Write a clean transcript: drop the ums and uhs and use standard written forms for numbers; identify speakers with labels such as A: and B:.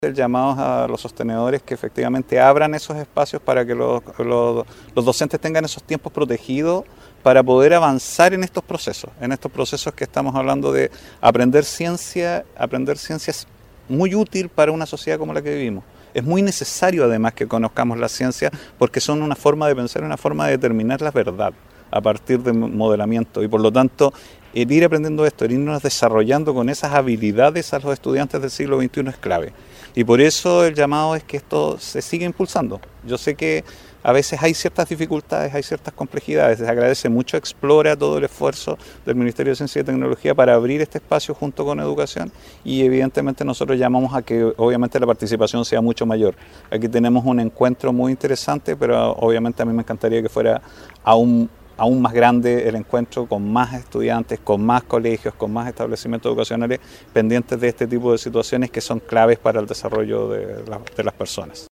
A: El llamado a los sostenedores que efectivamente abran esos espacios para que los docentes tengan esos tiempos protegidos para poder avanzar en estos procesos que estamos hablando de aprender ciencia es muy útil para una sociedad como la que vivimos. Es muy necesario además que conozcamos la ciencia porque son una forma de pensar, una forma de determinar la verdad a partir de modelamiento y por lo tanto el ir aprendiendo esto, el irnos desarrollando con esas habilidades a los estudiantes del siglo XXI es clave. Y por eso el llamado es que esto se siga impulsando. Yo sé que a veces hay ciertas dificultades, hay ciertas complejidades. Se agradece mucho a Explora todo el esfuerzo del Ministerio de Ciencia y Tecnología para abrir este espacio junto con Educación y evidentemente nosotros llamamos a que obviamente la participación sea mucho mayor. Aquí tenemos un encuentro muy interesante, pero obviamente a mí me encantaría que fuera aún más grande el encuentro con más estudiantes, con más colegios, con más establecimientos educacionales pendientes de este tipo de situaciones que son claves para el desarrollo de las personas.